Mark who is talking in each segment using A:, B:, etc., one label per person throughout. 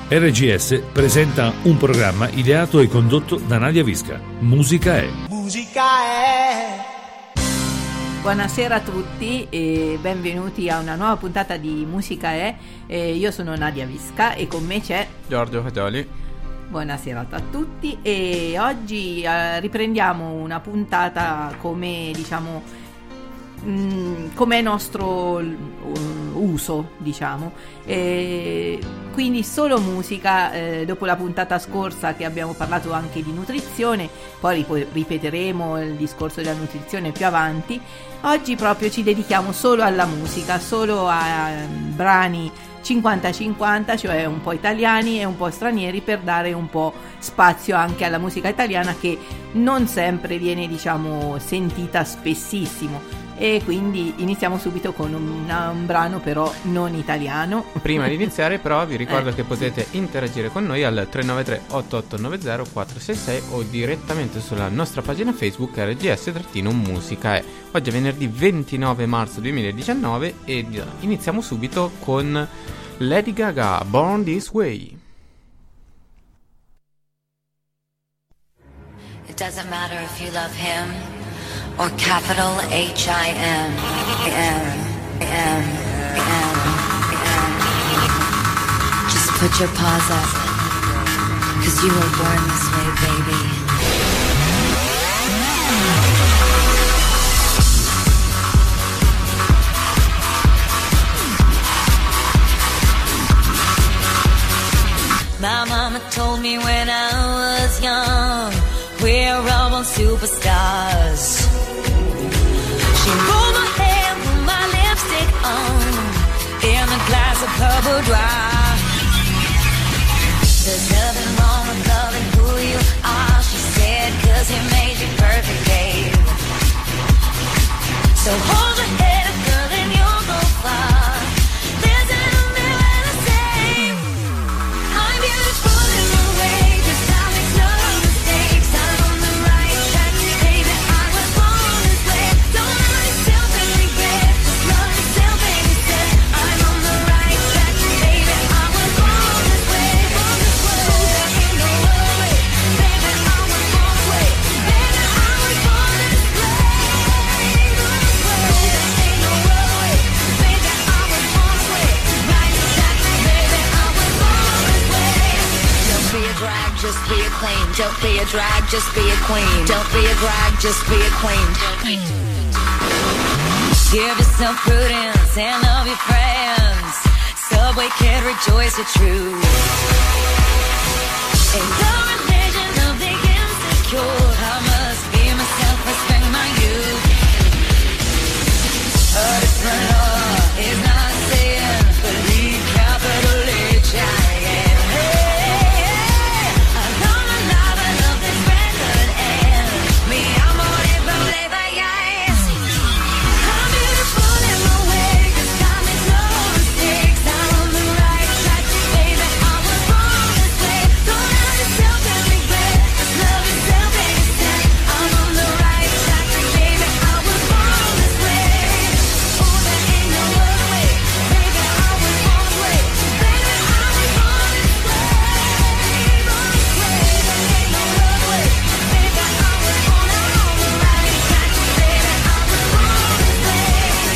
A: RGS presenta un programma ideato e condotto da Nadia Visca. Musica è.
B: Musica è.
C: Buonasera a tutti e benvenuti a una nuova puntata di Musica è. Io sono Nadia Visca e con me c'è
D: Giorgio Fatoli.
C: Buonasera a tutti e oggi riprendiamo una puntata come è nostro uso, quindi solo musica. Dopo la puntata scorsa che abbiamo parlato anche di nutrizione, poi ripeteremo il discorso della nutrizione più avanti. Oggi proprio ci dedichiamo solo alla musica, solo a brani 50-50, cioè un po' italiani e un po' stranieri, per dare un po' spazio anche alla musica italiana che non sempre viene sentita spessissimo. E quindi iniziamo subito con un brano però non italiano.
D: Prima di iniziare però vi ricordo che potete interagire con noi al 393 8890 466 o direttamente sulla nostra pagina Facebook RGS-musica. Oggi è venerdì 29 marzo 2019 e iniziamo subito con Lady Gaga, Born This Way.
E: It doesn't matter if you love him or capital H-I-M. Just put your paws up, 'cause you were born this way, baby. My mama told me when I was young, we're all born superstars. She rolled my hair, put my lipstick on, in a glass of purple dry. There's nothing wrong with loving who you are, she said, 'cause he made you perfect, babe. So hold your head up, girl, and you'll go far. There's a mirror the same. I'm beautiful in a way, 'cause I make no mistakes. I'm on the right track, baby, I was born this way. Don't hurt yourself and regret, just love yourself instead. I'm on the right track, baby, I was born this way. There ain't no other way, baby, I was born this way. Baby, I was born this way. There ain't no other way, baby, I was born this way. Right track, baby, I was born this way. Don't be a drag, just be a queen. Don't be a drag, just be a queen. Don't be a drag, just be a queen. Give yourself prudence and love your friends. Subway kid, rejoice your truth. In the religion of the insecure, I must be myself, respect my youth. A different law is not sin, believe capital H-I-M. I love my life, I love this record, and me amore per le vaias. I'm beautiful in my way, 'cause I make no mistakes. I'm on the right track, baby, I was born this way. Don't hurt yourself and regret, just love yourself instead. I'm on the right track, baby, I was born this way. Oh, there ain't no other way, baby, I was born this way. Baby, I was born this way. Born this way, there ain't no other way, baby, I was born on the right track, baby, I was born this way.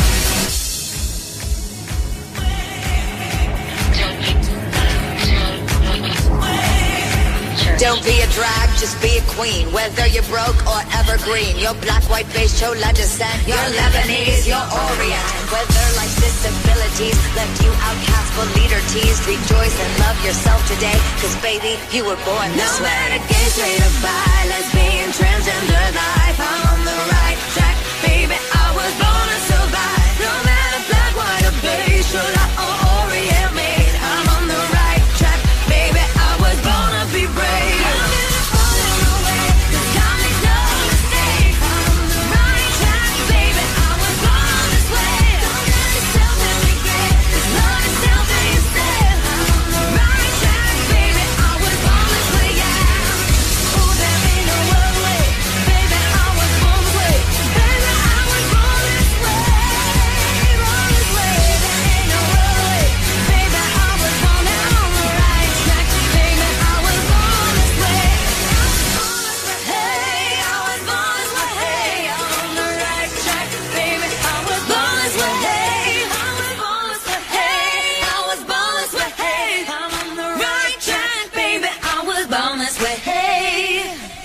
E: Don't be a drag, just be a queen. Whether you're broke or evergreen, you're black, white, beige, chola descent, you're Lebanese, you're Orient. Whether life's disabilities left you outcast but leader teased, rejoice and love yourself today, 'cause baby, you were born this way. No matter gay, straight or bi, lesbian, transgender life, I'm on the right track, baby, I was born to survive. No matter black, white or beige, chola or Orient made, I'm on the right track, baby, I was born to be brave. Baby, I was born this way.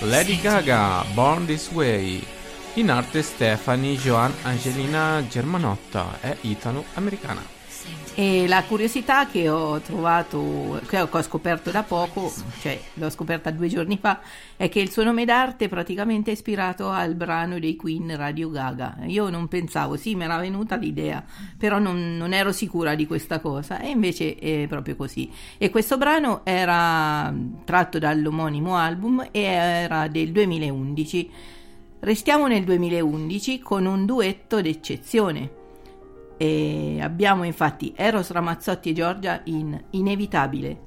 D: Lady Gaga, Born This Way. In arte Stefani Joan Angelina Germanotta, è italo-americana.
C: E la curiosità che ho trovato, che ho scoperto da poco, cioè l'ho scoperta 2 giorni fa, è che il suo nome d'arte praticamente è ispirato al brano dei Queen Radio Gaga. Io non pensavo, sì, mi era venuta l'idea, però non ero sicura di questa cosa, e invece è proprio così. E questo brano era tratto dall'omonimo album e era del 2011. Restiamo nel 2011 con un duetto d'eccezione. E abbiamo infatti Eros Ramazzotti e Giorgia in Inevitabile.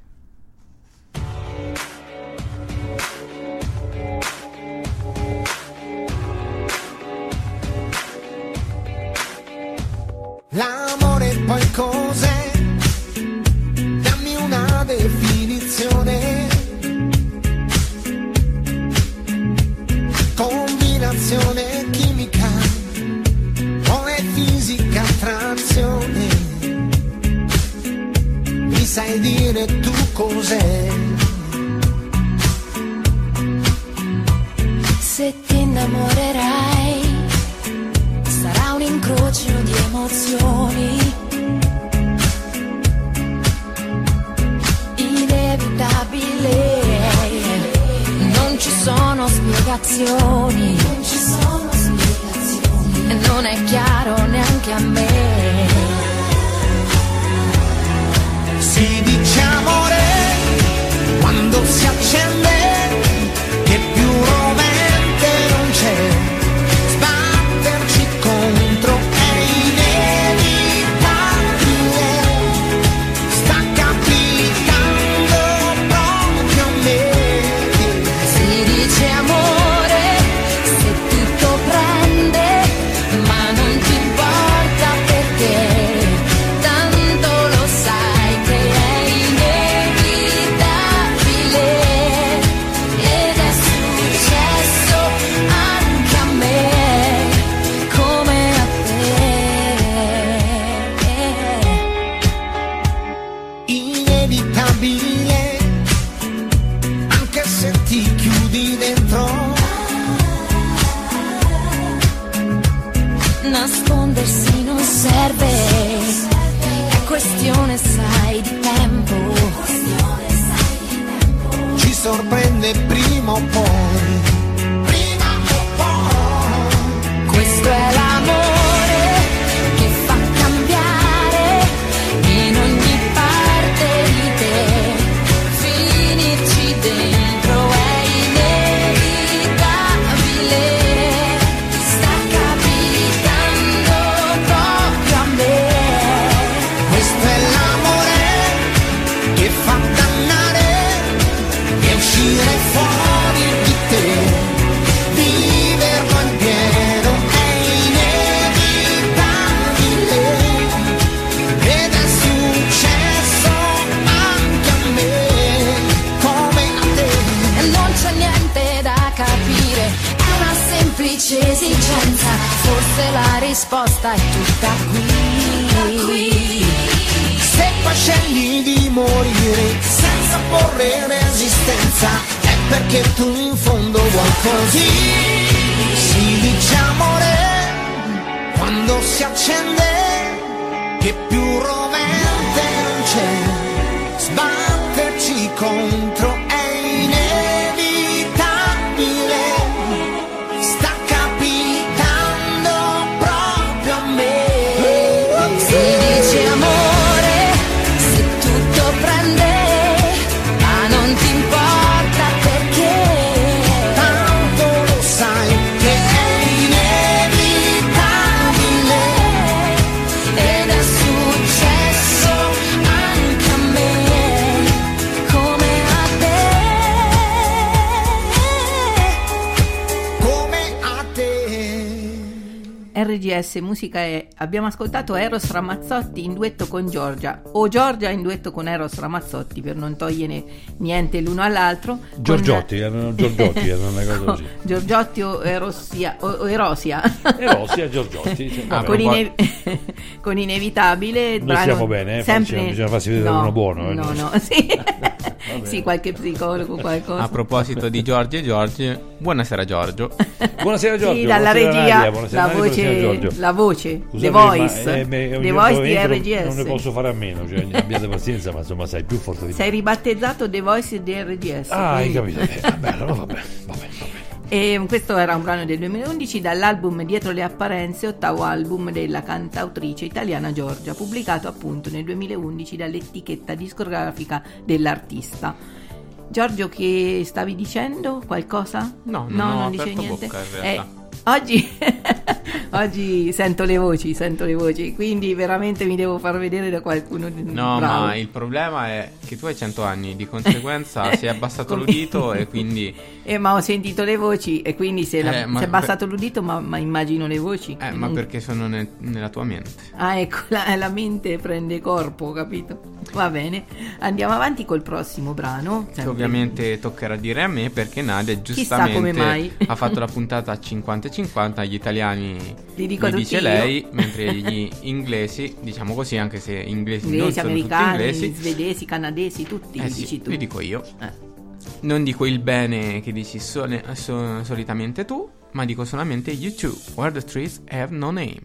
B: L'amore poi cos'è? Dammi una definizione. Combinazione chimica o è fisica attrazione? Mi sai dire tu cos'è?
E: Se ti innamorerai sarà un incrocio di emozioni inevitabile, non ci sono spiegazioni, e non è chiaro neanche a me.
B: Si dice amore quando si accende, che più rovente non c'è. Sbatterci contro è inevitabile. Sta capitando proprio a me.
E: Si dice amore se tutto prende, ma non ti importa perché tanto lo sai che è inevitabile, ed è successo anche a me come a te.
B: Inevitabile, anche se ti chiudi dentro.
E: Nascondersi non serve, è questione, sai, di tempo.
B: Ci sorprende prima o poi. Prima o poi.
E: Questo è l'amore che fa cambiare in ogni parte di te. Finirci dentro è inevitabile, sta capitando proprio a me.
B: Questo è l'amore che fa dannare e uscire fuori di te. Viverlo in pieno è inevitabile, ed è successo anche a me come a te.
E: E non c'è niente da capire, è una semplice esigenza, forse la risposta è tutta qui.
B: Se poi scegli di morire senza porre resistenza, è perché tu in fondo vuoi così. Si dice amore quando si accende, che più rovente non c'è. Sbatterci contro è inevitabile, sta capitando proprio a me.
E: Si dice amore se tutto prende, ma non ti importa perché
B: Tanto lo sai che è inevitabile,
E: ed è successo anche a me come a te.
B: come a te.
C: RGS Musica è. Abbiamo ascoltato Eros Ramazzotti in duetto con Giorgia, o Giorgia in duetto con Eros Ramazzotti, per non togliere niente l'uno all'altro.
A: Giorgiotti, erano Giorgiotti, era una cosa così.
C: Giorgiotti o Erosia, o Erosia.
A: Erosia Giorgiotti. Cioè, vabbè,
C: con,
A: un po'.
C: con Inevitabile il
A: Noi
C: brano
A: stiamo bene,
C: sempre...
A: bisogna farsi vedere
C: no,
A: uno buono.
C: no, sì.
A: bene.
C: Sì, qualche psicologo, qualcosa.
D: A proposito di Giorgio e Giorgio, buonasera Giorgio.
A: Buonasera Giorgio.
C: Sì, dalla
A: buonasera
C: regia,
A: Nadia, buonasera
C: la
A: Nadia, buonasera
C: voce,
A: Giorgio.
C: la voce,
A: Scusate,
C: The Voice,
A: ma,
C: The
A: ogni
C: Voice
A: volta
C: di
A: che entro
C: RGS.
A: Non ne posso fare a meno, cioè, abbiate pazienza, ma insomma sei più forte di me.
C: Sei ribattezzato The Voice di RGS.
A: Ah, hai
C: quindi-
A: capito. Vabbè, allora va bene.
C: E questo era un brano del 2011 dall'album Dietro le apparenze, ottavo album della cantautrice italiana Giorgia, pubblicato appunto nel 2011 dall'etichetta discografica dell'artista. Giorgio, che stavi dicendo? Qualcosa?
D: No, non ho
C: dice
D: aperto
C: niente.
D: bocca, in realtà.
C: Oggi sento le voci, quindi veramente mi devo far vedere da qualcuno di
D: No,
C: bravo.
D: ma il problema è che tu hai 100 anni, di conseguenza si è abbassato
C: Come-
D: l'udito e quindi...
C: Ma ho sentito le voci e quindi si è
D: ma-
C: abbassato l'udito, ma immagino le voci.
D: ma
C: Non-
D: perché sono nella tua mente.
C: Ah, ecco, la mente prende corpo, capito? Va bene, andiamo avanti col prossimo brano.
D: Che
C: sempre.
D: ovviamente toccherà dire a me perché Nadia
C: come
D: giustamente
C: mai.
D: ha fatto la puntata 50-50, agli italiani
C: Li dico
D: li
C: tutti
D: dice
C: io.
D: lei, mentre gli inglesi, diciamo così, anche se inglesi non
C: Inglesi,
D: sono tutti
C: americani,
D: inglesi,
C: svedesi, canadesi, tutti li
D: sì,
C: dici tu.
D: li dico io.
C: Eh.
D: Non dico il bene che dici solitamente tu, ma dico solamente U2, Where the Trees Have No Name.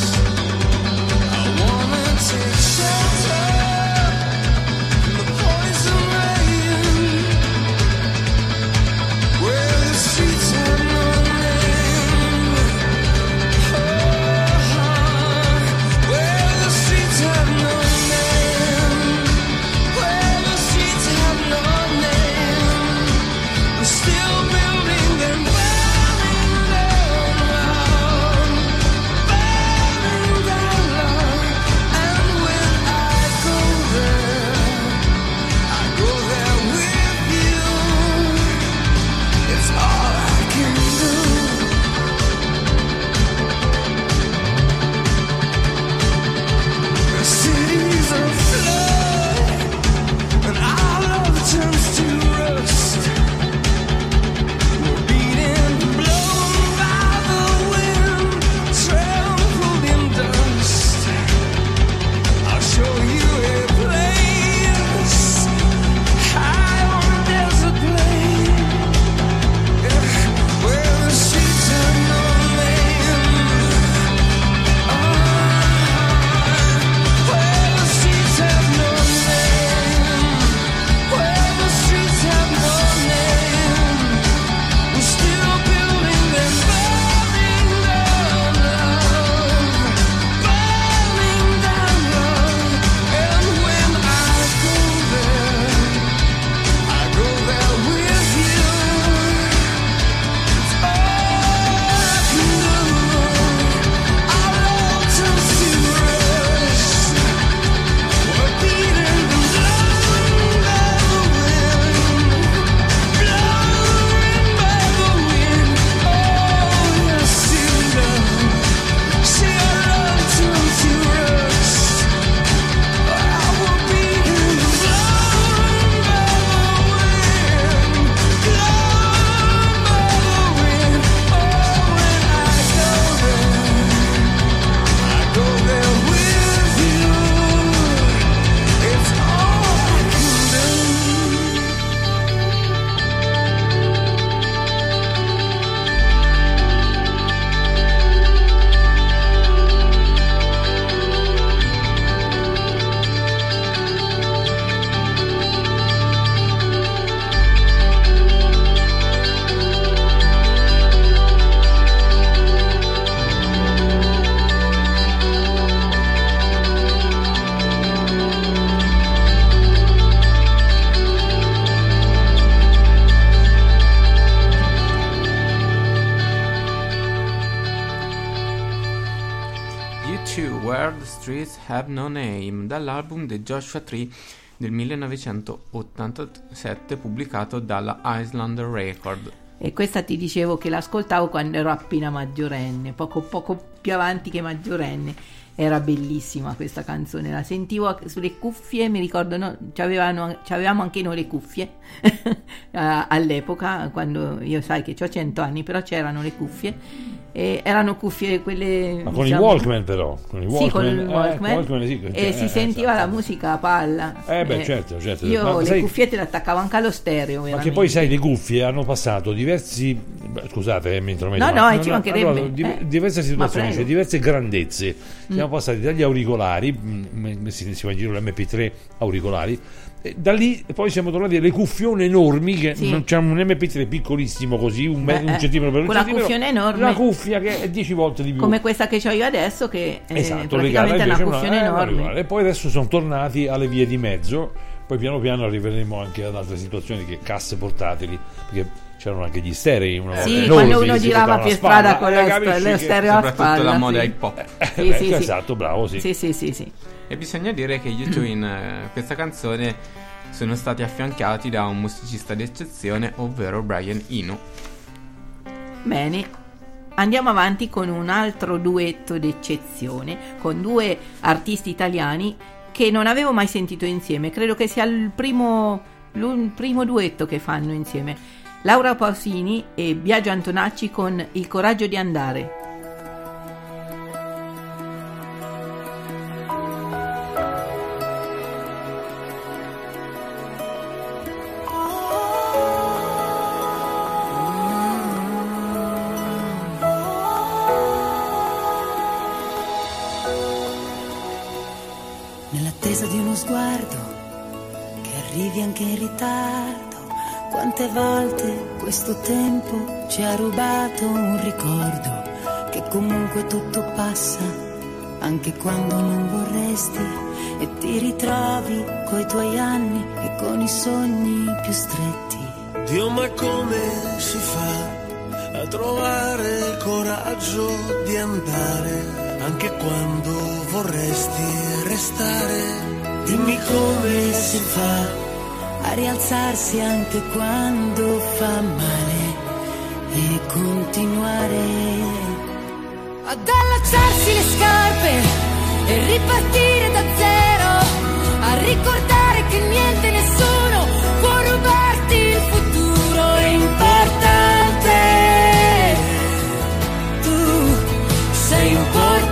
B: Poison
D: Where the Streets Have No Name, dall'album The Joshua Tree del 1987, pubblicato dalla Island Record.
C: E questa ti dicevo che l'ascoltavo quando ero appena maggiorenne, poco più avanti che maggiorenne. Era bellissima questa canzone, la sentivo sulle cuffie, mi ricordo, no, c'avevamo anche noi le cuffie all'epoca, quando io sai che ho 100 anni, però c'erano le cuffie, e erano cuffie quelle...
A: Ma con i Walkman però? Con i Walkman,
C: sì, con il Walkman,
A: sì,
C: e si sentiva la musica a palla.
A: Certo.
C: Io
A: Ma
C: le
A: sai,
C: cuffiette le attaccavo anche allo stereo,
A: ma che poi sai, le cuffie hanno passato diversi... Scusate, mi intrometto.
C: No, ci mancherebbe.
A: Allora, diverse situazioni, cioè diverse grandezze. Siamo passati dagli auricolari, messi in giro l'MP3 auricolari, e da lì poi siamo tornati alle cuffione enormi, che non c'è un MP3 piccolissimo così, un centimetro per un
C: quella
A: centimetro,
C: cuffione enorme,
A: la cuffia che è 10 volte di più,
C: come questa che ho io adesso, che
A: esatto,
C: praticamente è una cuffione enorme.
A: E poi adesso sono tornati alle vie di mezzo, poi piano piano arriveremo anche ad altre situazioni, che casse portatili, perché c'erano anche gli sterei una volta enormi,
C: quando uno girava per strada con lo stereo a
D: soprattutto
C: spalla,
D: la moda hip hop.
C: Sì.
A: Esatto, bravo, sì.
C: Sì.
D: E bisogna dire che U2 in questa canzone sono stati affiancati da un musicista d'eccezione, ovvero Brian Eno.
C: Bene, andiamo avanti con un altro duetto d'eccezione, con due artisti italiani che non avevo mai sentito insieme. Credo che sia il primo duetto che fanno insieme. Laura Pausini e Biagio Antonacci con Il coraggio di andare.
F: Nell'attesa di uno sguardo che arrivi anche in ritardo, quante volte questo tempo ci ha rubato un ricordo, che comunque tutto passa, anche quando non vorresti, e ti ritrovi coi tuoi anni e con i sogni più stretti.
G: Dio, ma come si fa a trovare il coraggio di andare, anche quando vorresti restare? Dimmi come si fa
F: a rialzarsi anche quando fa male e continuare ad allacciarsi le scarpe e ripartire da zero, a ricordare che niente, nessuno può rubarti il futuro. È importante, tu sei importante.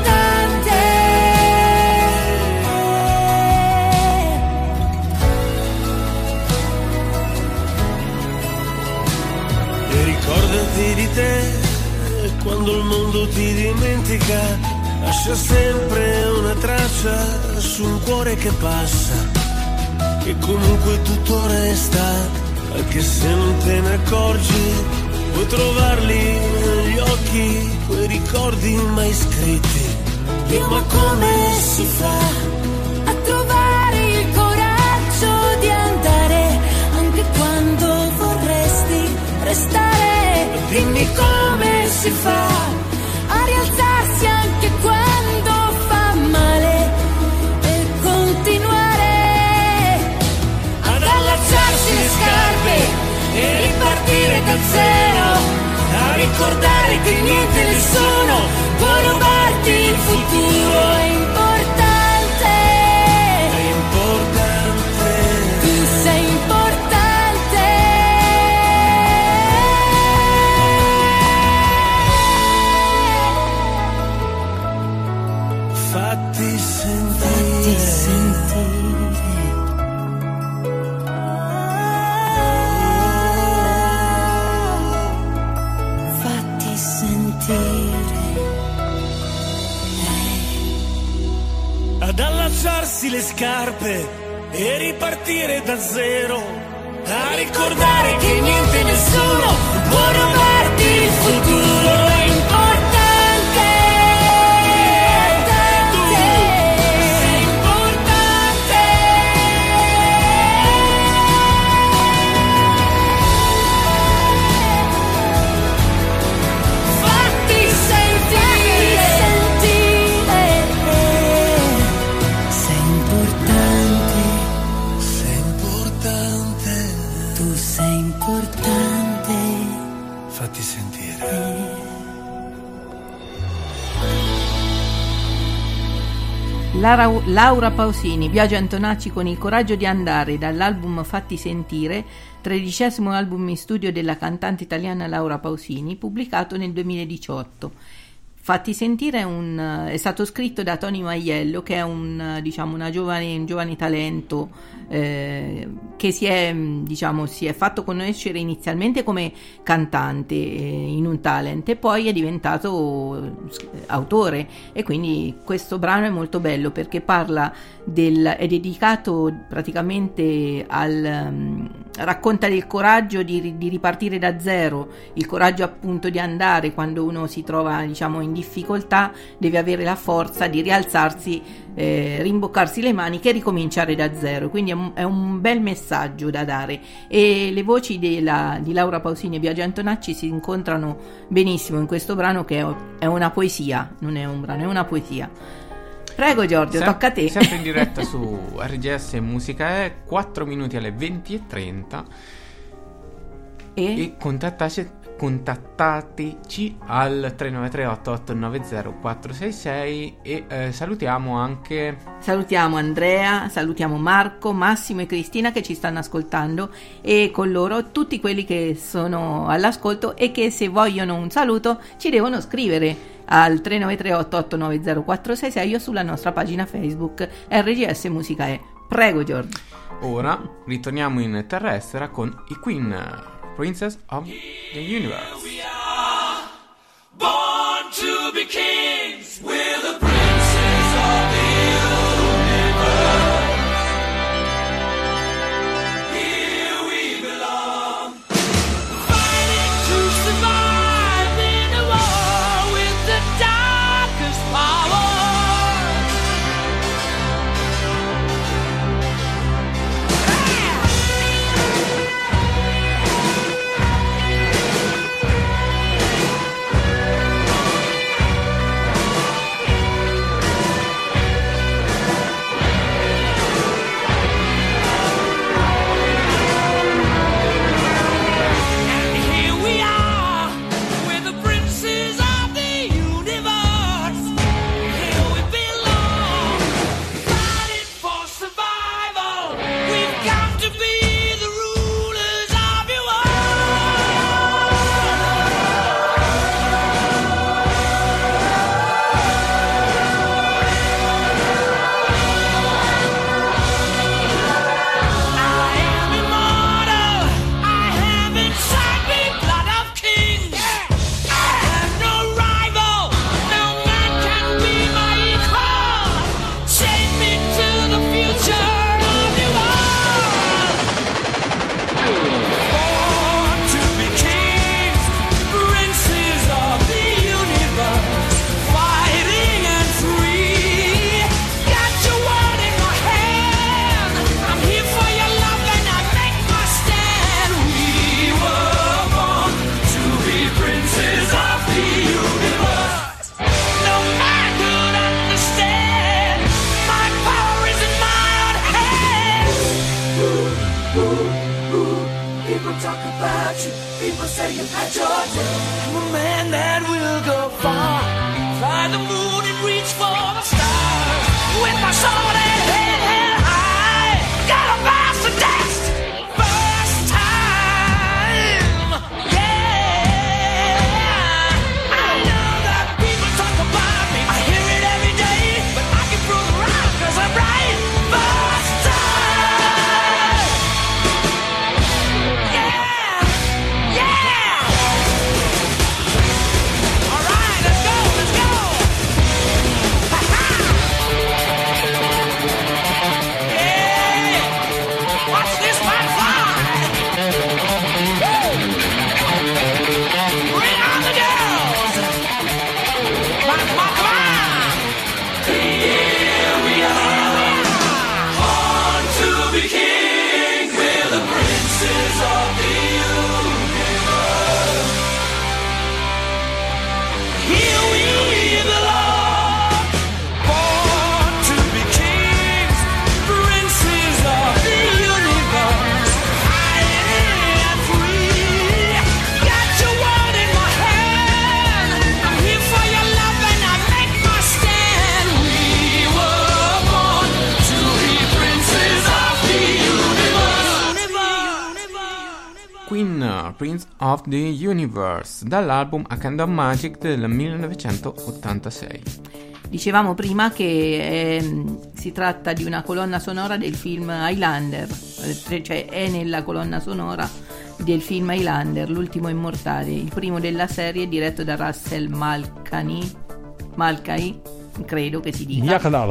G: Ricordati di te quando il mondo ti dimentica, lascia sempre una traccia su un cuore che passa, e comunque tutto resta, anche se non te ne accorgi, puoi trovarli negli occhi, quei ricordi mai scritti.
F: Dio, ma come si fa a trovare il coraggio di andare, anche quando vorresti restare? Dimmi come si fa a rialzarsi anche quando fa male e continuare ad allacciarsi le scarpe e ripartire da zero, a ricordare che niente, nessuno può rubarti il futuro. È importante, tu sei importante.
G: Fatti sentire,
F: fatti sentire.
G: ad allacciarsi le scarpe e ripartire da zero, a ricordare che niente, nessuno può rubarti il futuro. È importante, tu sei importante. Fatti sentire,
C: Laura Pausini, Biagio Antonacci con Il coraggio di andare, dall'album Fatti sentire, 13° album in studio della cantante italiana Laura Pausini, pubblicato nel 2018. Fatti sentire è stato scritto da Tony Maiello, che è un giovane talento che si è fatto conoscere inizialmente come cantante in un talent e poi è diventato autore, e quindi questo brano è molto bello perché è dedicato praticamente racconta del coraggio di ripartire da zero, il coraggio appunto di andare quando uno si trova in difficoltà, deve avere la forza di rialzarsi, rimboccarsi le maniche e ricominciare da zero. Quindi è un bel messaggio da dare, e le voci di Laura Pausini e Biagio Antonacci si incontrano benissimo in questo brano, che è una poesia, non è un brano, è una poesia. Prego Giorgio, tocca a te.
D: Sempre in diretta su RGS Musica 4 minuti alle 20:30 e contattateci al 393 8890 466 e salutiamo
C: Andrea, salutiamo Marco, Massimo e Cristina che ci stanno ascoltando, e con loro tutti quelli che sono all'ascolto e che se vogliono un saluto ci devono scrivere al 393 8890 466 o sulla nostra pagina Facebook RGS Musica E. Prego Giorgio.
D: Ora ritorniamo in terrestre con i Queen, Princess of the Universe.
H: We are born to be kings. We're the princes of the universe. Here we belong, fighting to survive in a war with the darkest power. All right, let's go.
D: Queen, Prince of the Universe, dall'album A Kind of Magic del 1986.
C: Dicevamo prima che si tratta di una colonna sonora del film Highlander, cioè è nella colonna sonora del film Highlander, L'ultimo immortale, il primo della serie, diretto da Russell Mulcahy, credo che si dica.
A: quello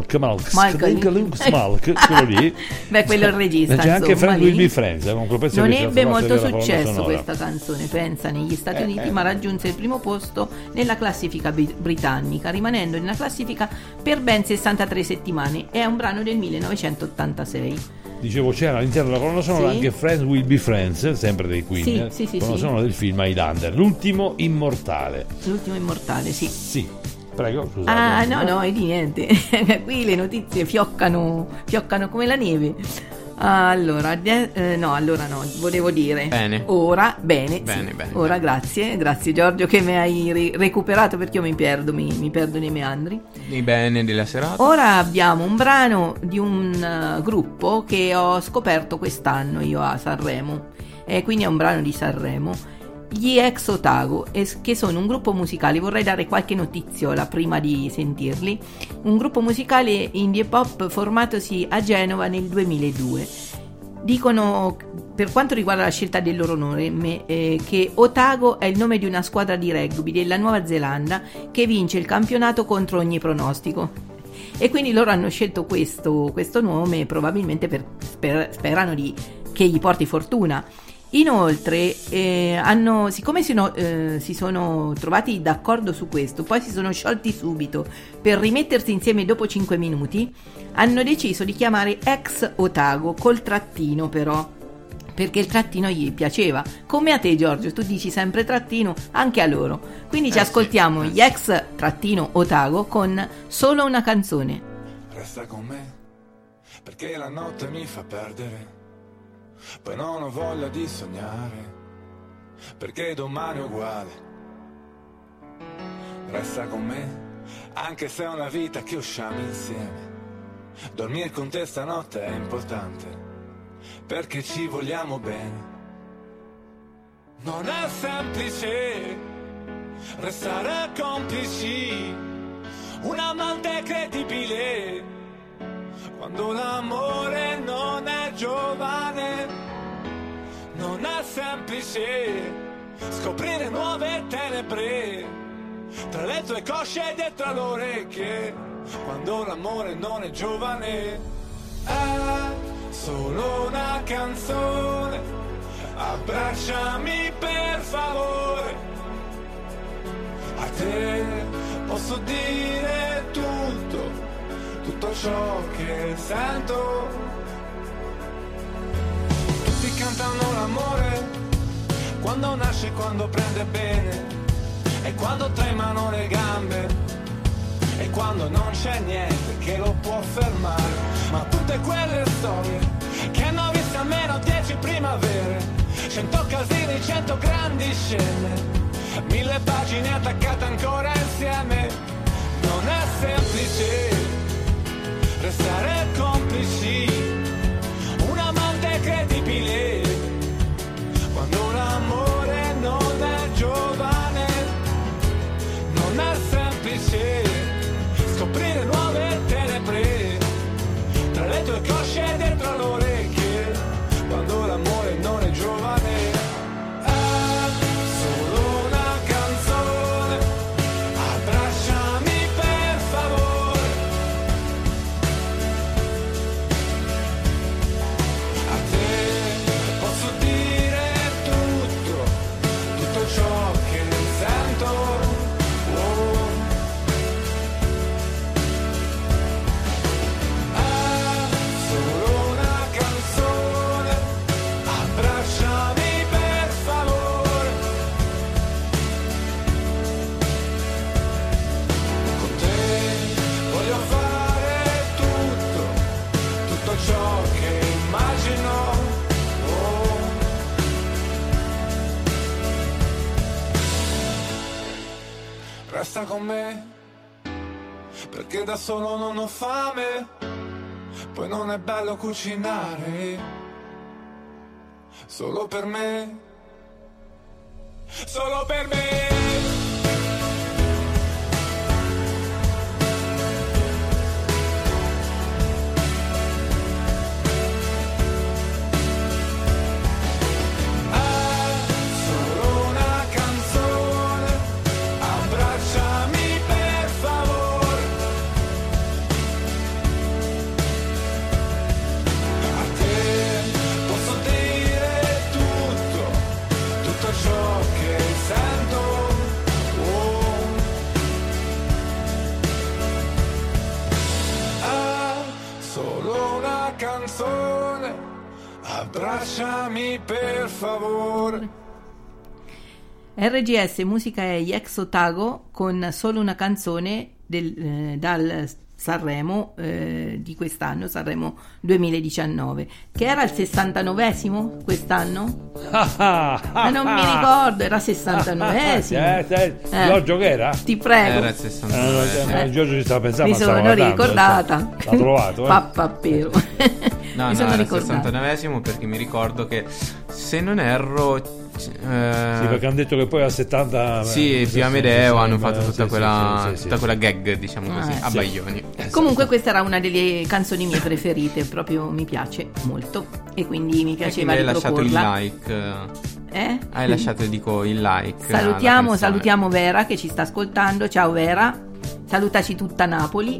A: lì.
C: Beh, quello è il regista.
A: C'è anche
C: insomma,
A: Friends
C: lì.
A: Will Be Friends, un pezzo
C: Non
A: che ci ha
C: ebbe
A: fatto
C: molto
A: vedere la colonna
C: successo
A: sonora.
C: questa canzone, pensa, negli Stati Uniti, ma raggiunse il primo posto nella classifica britannica, rimanendo nella classifica per ben 63 settimane. È un brano del 1986.
A: Dicevo, c'era all'interno della colonna sonora
C: Sì.
A: anche Friends Will Be Friends, sempre dei Queen,
C: Sì,
A: colonna
C: sì.
A: sonora del film Highlander, L'ultimo immortale.
C: L'ultimo immortale, sì.
A: Sì, prego, scusate.
C: Ah, no, è di niente. Qui le notizie fioccano come la neve. Allora, no, volevo dire.
D: Bene.
C: Ora, bene.
D: Bene,
C: sì.
D: bene,
C: Ora, grazie Giorgio che mi hai recuperato, perché io mi perdo nei meandri.
D: Di bene della serata.
C: Ora abbiamo un brano di un gruppo che ho scoperto quest'anno io a Sanremo, e quindi è un brano di Sanremo. Gli Ex Otago, che sono un gruppo musicale, vorrei dare qualche notiziola prima di sentirli, un gruppo musicale indie pop formatosi a Genova nel 2002. Dicono, per quanto riguarda la scelta del loro nome, che Otago è il nome di una squadra di rugby della Nuova Zelanda che vince il campionato contro ogni pronostico. E quindi loro hanno scelto questo nome probabilmente sperano che gli porti fortuna. Inoltre siccome si sono trovati d'accordo su questo, poi si sono sciolti subito per rimettersi insieme dopo 5 minuti, hanno deciso di chiamare Ex Otago col trattino, però, perché il trattino gli piaceva, come a te Giorgio, tu dici sempre trattino, anche a loro. Quindi ci ascoltiamo gli Ex trattino Otago con Solo una canzone.
I: Resta con me, perché la notte mi fa perdere. Poi non ho voglia di sognare, perché domani è uguale. Resta con me, anche se è una vita che usciamo insieme. Dormire con te stanotte è importante, perché ci vogliamo bene. Non è semplice restare complici, un amante credibile, quando l'amore non è giovane. Non è semplice scoprire nuove tenebre tra le tue cosce e dietro le orecchie, quando l'amore non è giovane. È solo una canzone, abbracciami per favore. A te posso dire tutto ciò che sento. Tutti cantano l'amore, quando nasce, quando prende bene, e quando tremano le gambe, e quando non c'è niente che lo può fermare. Ma tutte quelle storie che hanno visto almeno 10 primavere, 100 casini, 100 grandi scene, 1000 pagine attaccate ancora insieme. Non è semplice restare complici, un amante credibile, quando l'amore non è giovane. Non è semplice scoprire nuove tenebre tra le tue cosce e dietro le orecchie, quando l'amore non è giovane. È solo una canzone, abbracciami per favore. A te posso dire tutto ciò che sento. Oh. È solo una canzone, abbracciami per favore. Con te voglio fare tutto ciò che immagino. Oh. Resta con me, perché da solo non ho fame, poi non è bello cucinare solo per me, solo per me. Solo una canzone, abbracciami per favore. A te posso dire tutto ciò che sento. Oh. Solo una canzone, abbracciami per favore.
C: RGS Musica è Ex Otago con Solo una canzone dal Sanremo di quest'anno, Sanremo 2019, che era il 69esimo quest'anno? Ma non mi ricordo, era 69esimo.
A: Giorgio che era?
C: Ti prego.
D: Era il 69.
A: Giorgio ci stava pensando.
C: Mi sono ricordata.
A: L'ha trovato,
C: Pappapero.
D: No,
C: Mi sono
D: era il
C: ricordata.
D: 69esimo, perché mi ricordo che, se non erro,
A: Sì, perché hanno detto che poi a 70
D: sì, più Amedeo hanno fatto tutta
A: sì,
D: quella
A: sì,
D: tutta quella gag, diciamo così, a
A: sì.
D: Baglioni.
C: Comunque questa era una delle canzoni mie preferite, proprio mi piace molto e quindi mi
D: E
C: piaceva
D: quindi hai lasciato il
C: riproporla.
D: like. Hai lasciato, dico, il like.
C: Salutiamo Vera che ci sta ascoltando. Ciao Vera, salutaci tutta Napoli.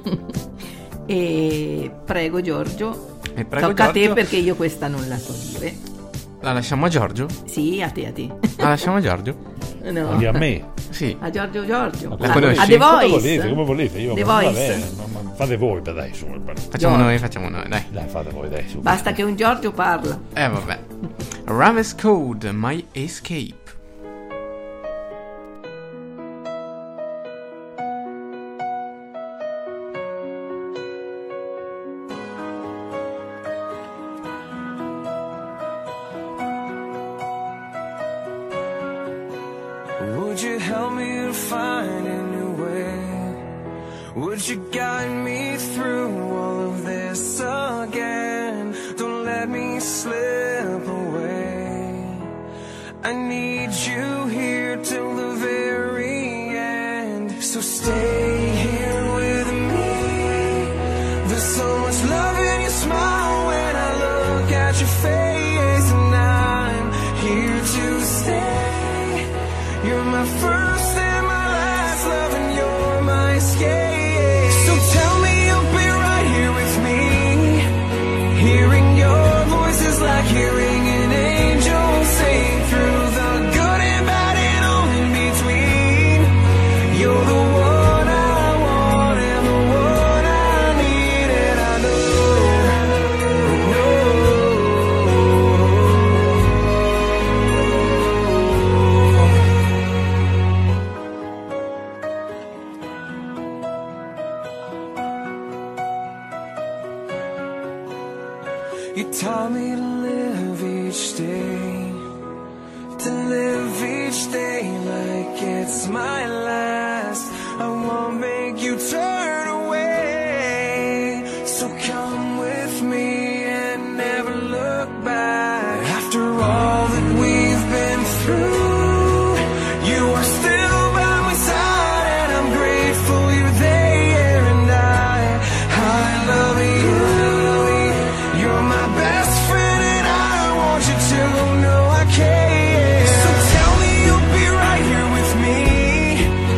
C: E prego Giorgio,
D: E prego,
C: tocca a te
D: Giorgio.
C: perché io questa non la so dire.
D: La lasciamo a Giorgio?
C: Sì, a te.
D: La lasciamo a Giorgio?
C: No.
A: Anche a me.
D: Sì.
C: A Giorgio.
D: La conosci?
C: A The
A: Come
C: Voice.
A: volete, io
C: The
A: va
C: Voice.
A: bene, ma fate voi, dai, su.
D: Facciamo
C: Giorgio.
D: noi, dai.
A: Dai, fate voi, dai, su.
C: Basta che un Giorgio parla.
D: Vabbè. Raves Code, My Escape.
G: Would you help me to find a new way? Would you guide me through all of this again? Don't let me slip away. I need you here till the very end. So stay here with me. There's so much love in your smile when I look at your face, and I'm here to stay. You're my first and my last love, and you're my escape. So tell me you'll be right here with me. Hearing your voice is like hearing an angel sing, through the good and bad and all in between. You're the one I want and the one I need, and I You taught me to live each day, to live each day like it's my last. I won't make you turn away, so come with me and never look back. After all that we've been through, you are still by my side, and I'm grateful you're there, and I love you. You're my best friend, and I want you to know I care. So tell me you'll be right here with me.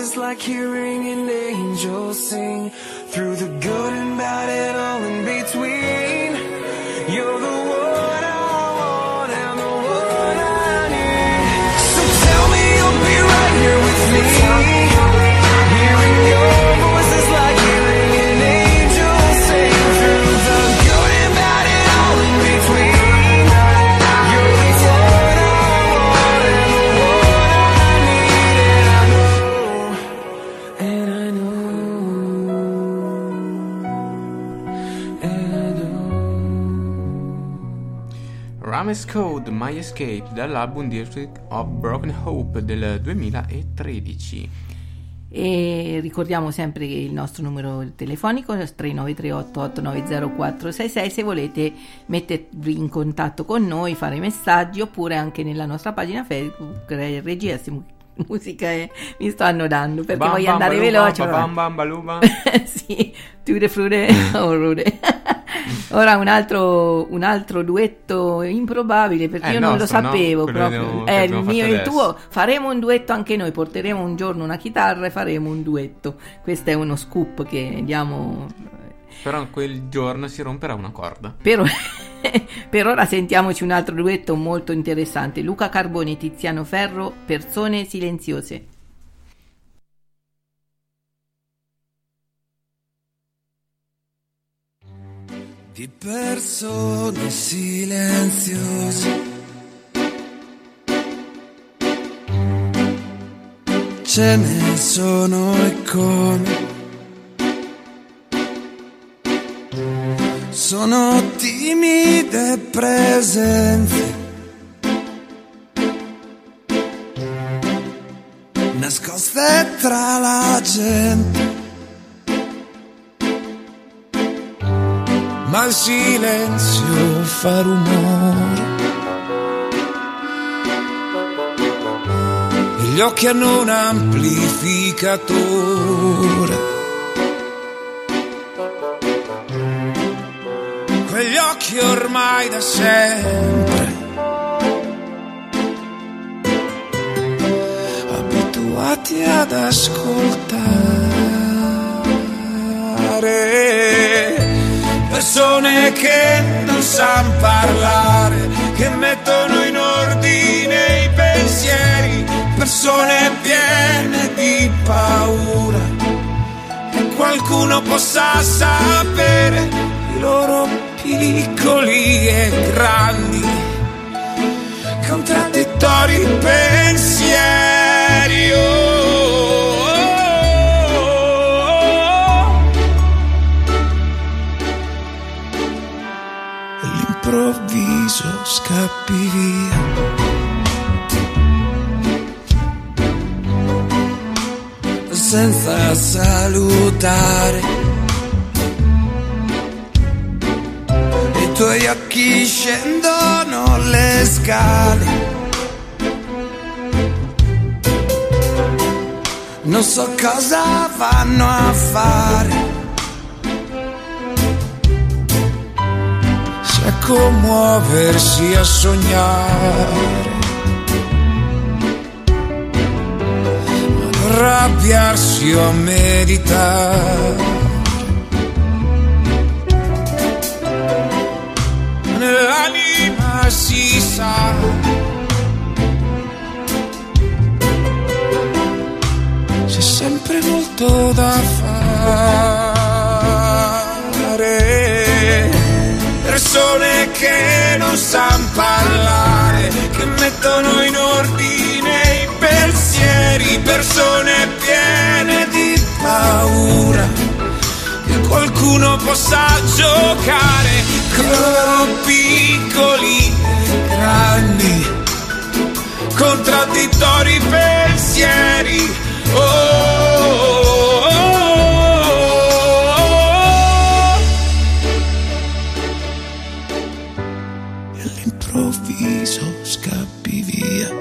G: is like hearing an angel sing. Through the good and bad and all in between, you're the one I want and the one I need. So tell me you'll be right here with me. Hearing your voice is like hearing an angel sing. Through the good and bad and all in between, you're the one I want and the one I need. And I know, and I know.
D: Rames Code, My Escape, dall'album District of Broken Hope del 2013.
C: E ricordiamo sempre che il nostro numero telefonico è 39388904666 se volete mettervi in contatto con noi, fare messaggi, oppure anche nella nostra pagina Facebook RGS Musica mi sto annodando perché
D: Bam,
C: voglio
D: bam,
C: andare
D: baluba,
C: veloce.
D: bam, bam, baluba.
C: Sì, tutte frude o rude. Ora un altro duetto improbabile, perché io non lo
D: nostro, no?
C: sapevo
D: Quello
C: proprio.
D: che
C: Il
D: abbiamo
C: mio e il
D: fatto
C: tuo. Faremo un duetto anche noi, porteremo un giorno una chitarra e faremo un duetto. Questo è uno scoop che diamo.
D: Però quel giorno si romperà una corda.
C: Per ora sentiamoci un altro duetto molto interessante. Luca Carboni e Tiziano Ferro, Persone silenziose.
G: Di persone silenziose ce ne sono e come. Sono timide presenze nascoste tra la gente, ma il silenzio fa rumore e gli occhi hanno un amplificatore. Quegli occhi ormai da sempre abituati ad ascoltare. Persone che non sanno parlare, che mettono in ordine i pensieri. Persone piene di paura che qualcuno possa sapere i loro piccoli e grandi, contraddittori pensieri. All'improvviso scappi via, senza salutare. I tuoi occhi scendono le scale, non so cosa vanno a fare, se a commuoversi, a sognare, ad arrabbiarsi o a meditare. Nell'anima si sa, c'è sempre molto da fare. Persone che non sanno parlare, che mettono in ordine i pensieri. Persone piene di paura che qualcuno possa giocare con piccoli e grandi, contraddittori pensieri. Oh, oh, oh, oh. E all'improvviso scappi via,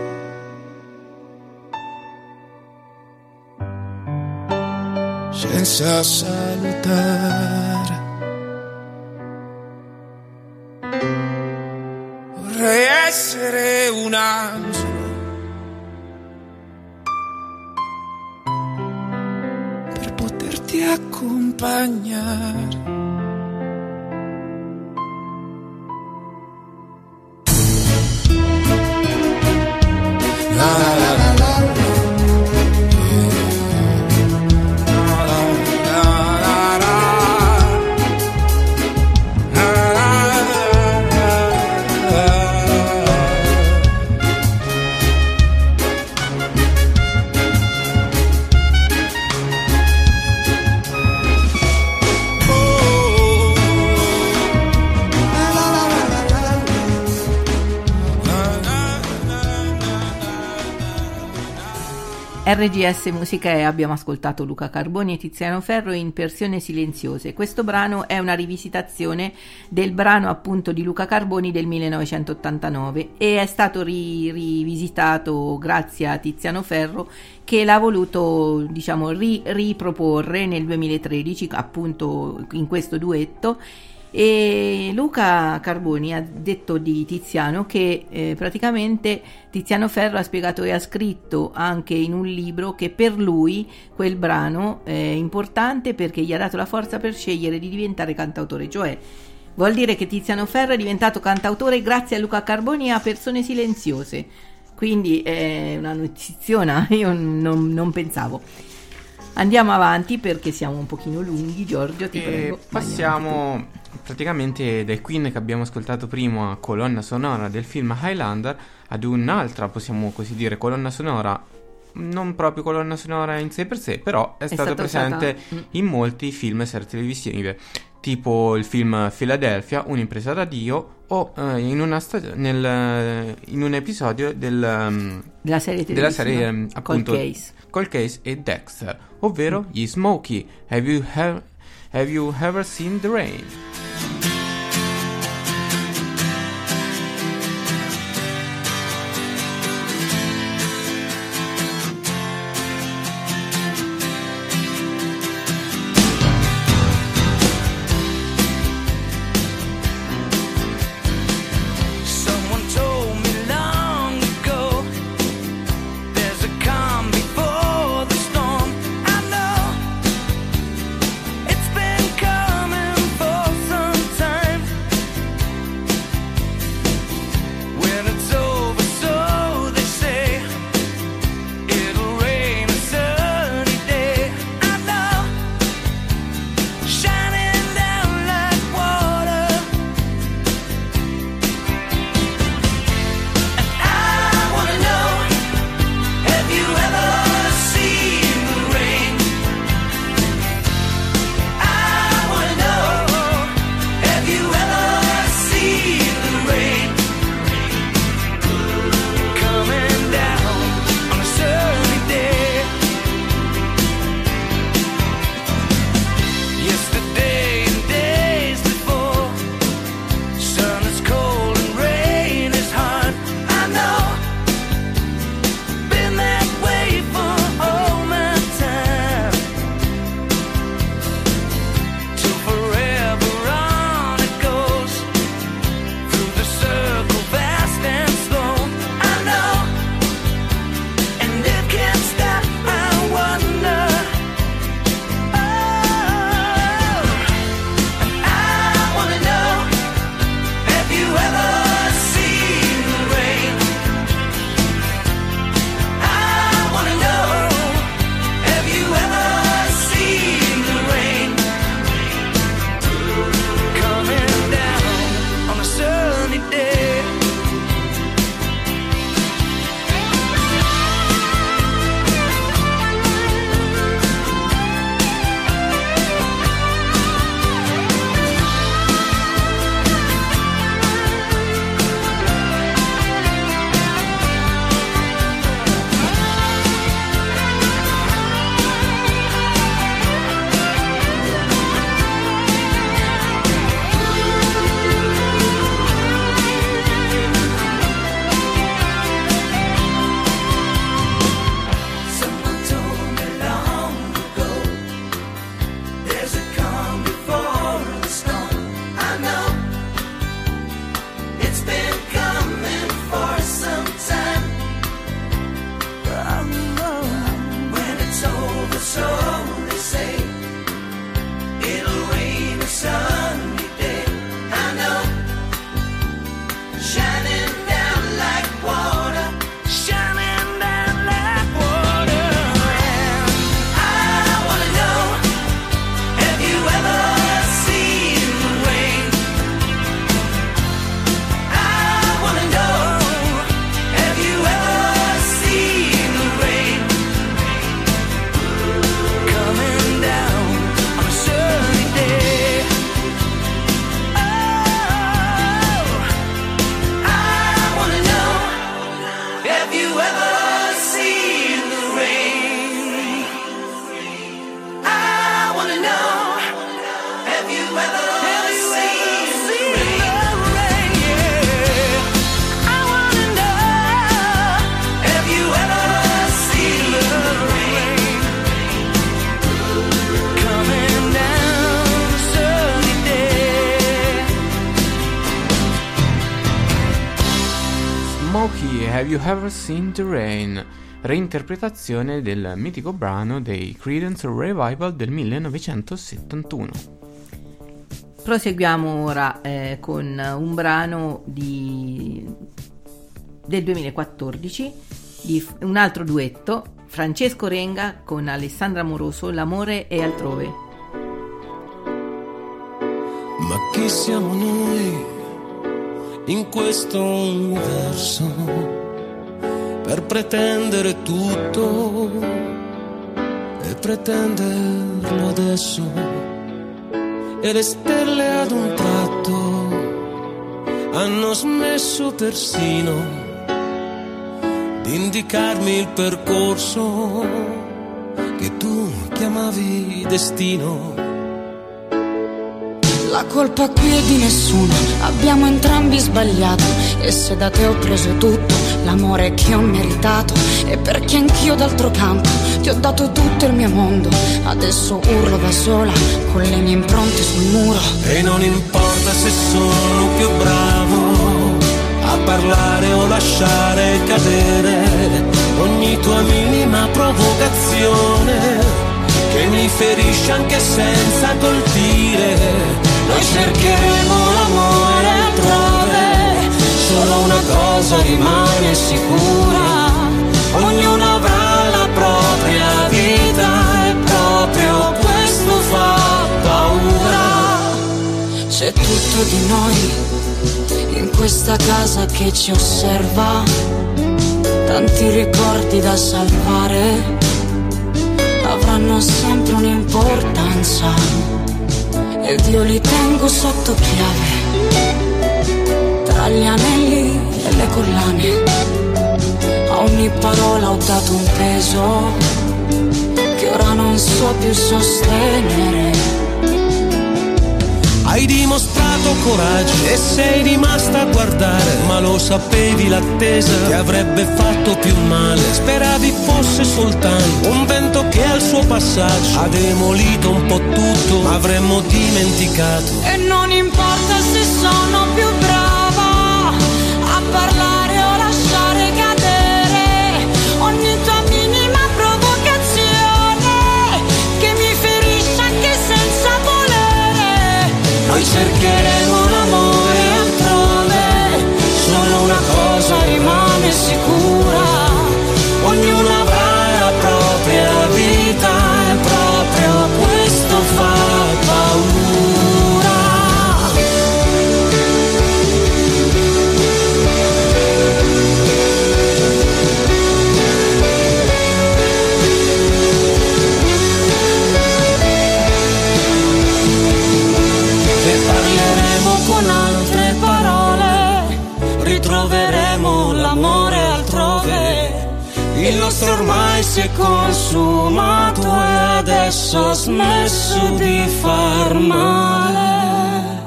G: senza salutare. Vorrei essere un angelo ti accompagna.
C: RGS Musica e abbiamo ascoltato Luca Carboni e Tiziano Ferro in Persiane silenziose. Questo brano è una rivisitazione del brano appunto di Luca Carboni del 1989 e è stato rivisitato grazie a Tiziano Ferro, che l'ha voluto, diciamo, riproporre nel 2013 appunto in questo duetto. E Luca Carboni ha detto di Tiziano che praticamente Tiziano Ferro ha spiegato e ha scritto anche in un libro che per lui quel brano è importante perché gli ha dato la forza per scegliere di diventare cantautore, cioè vuol dire che Tiziano Ferro è diventato cantautore grazie a Luca Carboni e a Persone silenziose, quindi è una notizia, io non pensavo. Andiamo avanti perché siamo un pochino lunghi. Giorgio, ti prego.
D: Passiamo praticamente dai Queen che abbiamo ascoltato prima, colonna sonora del film Highlander, ad un'altra, possiamo così dire, colonna sonora, non proprio colonna sonora in sé per sé, però è stata presente in molti film e serie televisive, tipo il film Philadelphia, un'impresa da Dio, o in un episodio della serie televisiva appunto Cold Case e Dexter, ovvero gli Smokey. Have you ever seen the rain?
G: Someone told me long ago, there's a calm before the storm. I know it's been coming for
D: Have You Ever Seen the Rain? Reinterpretazione del mitico brano dei Creedence Revival del 1971.
C: Proseguiamo ora con un brano del 2014, di un altro duetto, Francesco Renga con Alessandra Moroso, L'amore è altrove.
G: Ma chi siamo noi in questo universo per pretendere tutto e pretenderlo adesso? E le stelle ad un tratto hanno smesso persino di indicarmi il percorso che tu chiamavi destino.
F: La colpa qui è di nessuno, abbiamo entrambi sbagliato. E se da te ho preso tutto, l'amore che ho meritato, e perché anch'io d'altro canto ti ho dato tutto il mio mondo. Adesso urlo da sola con le mie impronte sul muro.
G: E non importa se sono più bravo a parlare o lasciare cadere ogni tua minima provocazione che mi ferisce anche senza colpire. Noi cercheremo l'amore altrove, solo una cosa rimane sicura: ognuno avrà la propria vita e proprio questo fa paura. C'è tutto di noi in questa casa che ci osserva, tanti ricordi da salvare avranno sempre un'importanza ed io li tengo sotto chiave, tra gli anelli e le collane. A ogni parola ho dato un peso che ora non so più sostenere. Hai dimostrato coraggio e sei rimasta a guardare, ma lo sapevi l'attesa ti avrebbe fatto più male. Speravi fosse soltanto un vento che al suo passaggio ha demolito un po' tutto, ma avremmo dimenticato.
F: E non importa se sono più brava a parlare o lasciare cadere ogni tua minima provocazione che mi ferisce anche senza volere.
G: Noi cercheremo l'amore altrove, solo una cosa rimane sicura: ognuno avrà la propria vita e proprio questo fa paura. Con altre parole ritroveremo l'amore altrove. Il nostro ormai si è consumato e adesso ha smesso di far male.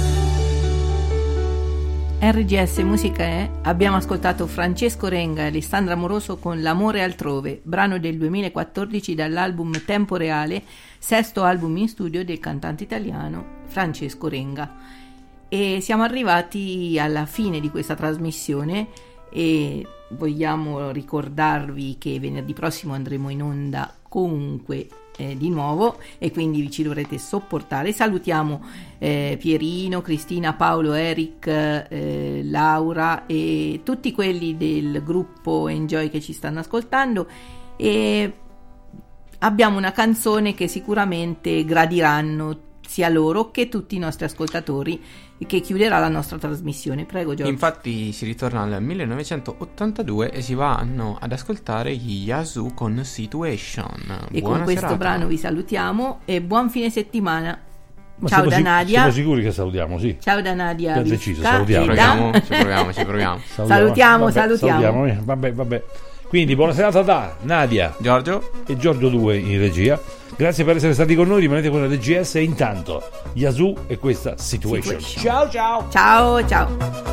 C: RGS Musica è, abbiamo ascoltato Francesco Renga e Alessandra Moroso con L'amore altrove, brano del 2014 dall'album Tempo Reale, sesto album in studio del cantante italiano Francesco Renga. E siamo arrivati alla fine di questa trasmissione e vogliamo ricordarvi che venerdì prossimo andremo in onda comunque di nuovo e quindi ci dovrete sopportare. Salutiamo Pierino, Cristina, Paolo, Eric, Laura e tutti quelli del gruppo Enjoy che ci stanno ascoltando, e abbiamo una canzone che sicuramente gradiranno sia loro che tutti i nostri ascoltatori, che chiuderà la nostra trasmissione. Prego Giorgio.
D: Infatti si ritorna al 1982 e si vanno ad ascoltare gli Yazoo con Situation.
C: E
D: Buona
C: con questo
D: serata.
C: brano vi salutiamo e buon fine settimana.
A: Ma
C: Ciao da Nadia.
A: Siamo sicuri che salutiamo, sì.
C: Ciao da Nadia.
A: Abbiamo deciso,
C: Visca
A: salutiamo.
C: e da-
D: Ci proviamo.
C: Salutiamo.
A: Vabbè. Quindi buona serata da Nadia,
D: Giorgio
A: e Giorgio 2 in regia. Grazie per essere stati con noi, rimanete con la DGS e intanto Yazoo e questa Situation. Ciao.
C: Ciao.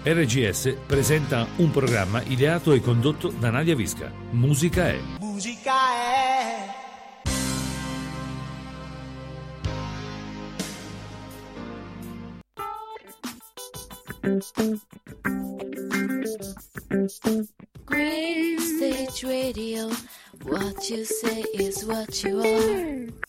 A: RGS presenta un programma ideato e condotto da Nadia Visca. Musica è.
B: Musica è.
J: Green Stage Radio, what you say is what you are.